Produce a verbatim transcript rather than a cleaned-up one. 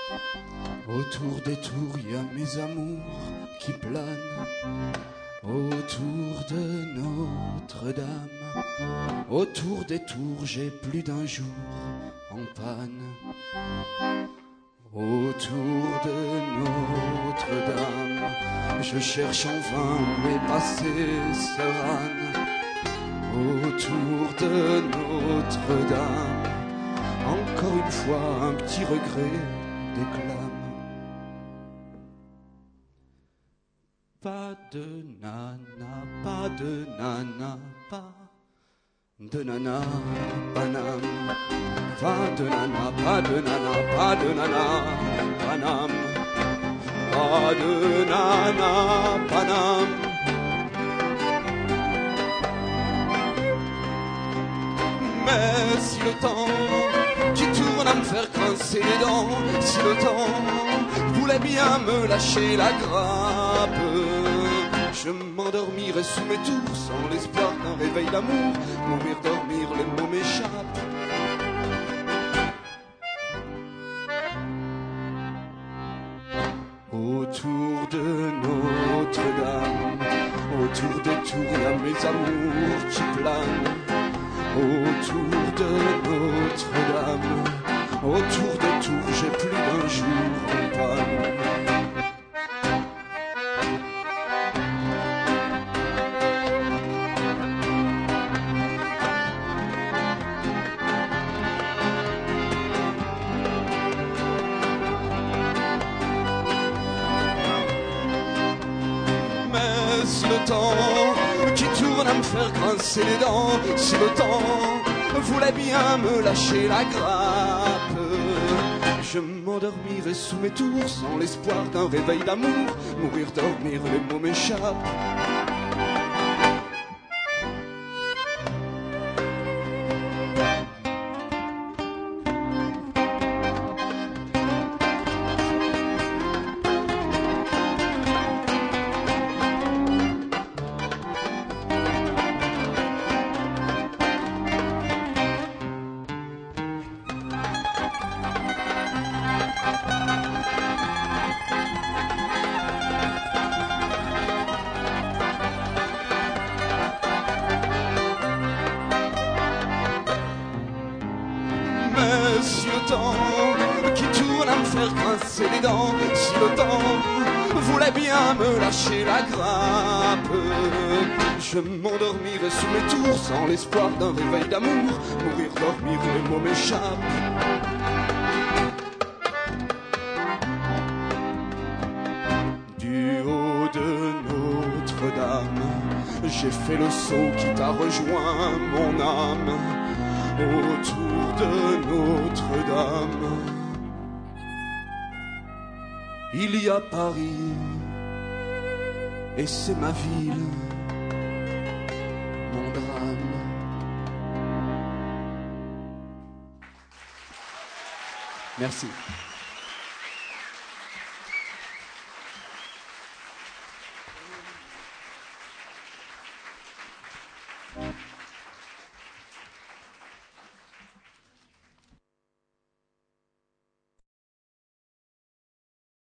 Autour des tours, il y a mes amours qui planent. Autour de Notre-Dame, autour des tours, j'ai plus d'un jour en panne. Autour de Notre-Dame, je cherche en vain où est passée Sœur Anne. Autour de Notre-Dame, encore une fois un petit regret déclame. Pas de nana, pas de nana, pas de nana, Panam. Pas de nana, pas de nana, pas de nana, Panam. Pas de nana, Panam. Mais si le temps qui tourne à me faire grincer les dents, si le temps voulait bien me lâcher la grappe, je m'endormirai sous mes tours sans l'espoir d'un réveil d'amour. Mourir, dormir, les mots m'échappent. Autour de Notre-Dame, autour des tours, il y a mes amours qui planent. Autour de Notre-Dame, autour des tours, j'ai plus d'un jour en panne. Si le temps qui tourne à me faire grincer les dents, si le temps voulait bien me lâcher la grappe, je m'endormirai sous mes tours sans l'espoir d'un réveil d'amour. Mourir, dormir, les mots m'échappent. Si le temps qui tourne à me faire grincer les dents, si le temps voulait bien me lâcher la grappe, je m'endormirai sous mes tours sans l'espoir d'un réveil d'amour. Mourir, dormir, les mots m'échappent. Du haut de Notre-Dame, j'ai fait le saut qui t'a rejoint, mon âme. Autour de Notre-Dame, il y a Paris, et c'est ma ville, mon drame. Merci.